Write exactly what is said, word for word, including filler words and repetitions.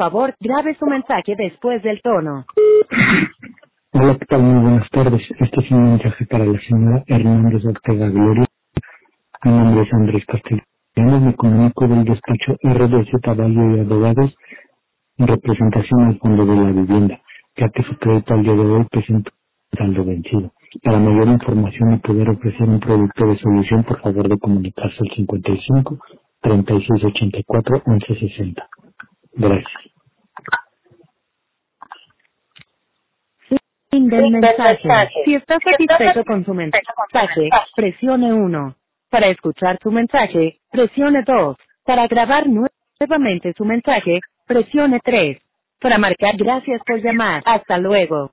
favor, grabe su mensaje después del tono. Hola, ¿qué tal? Muy buenas tardes. Este es un mensaje para la señora Hernández Ortega Gloria. Mi nombre es Andrés Castellanos. Me comunico del despacho R D Z Valle y Abogados en representación al Fondo de la Vivienda, ya que su crédito al día de hoy presenta un saldo vencido. Para mayor información y poder ofrecer un producto de solución, por favor de comunicarse al cincuenta y cinco, treinta y seis ochenta y cuatro, once sesenta. Gracias. Fin del mensaje. Si está satisfecho con su mensaje, presione uno. Para escuchar su mensaje, presione dos. Para grabar nuevamente su mensaje, presione tres. Para marcar gracias por llamar. Hasta luego.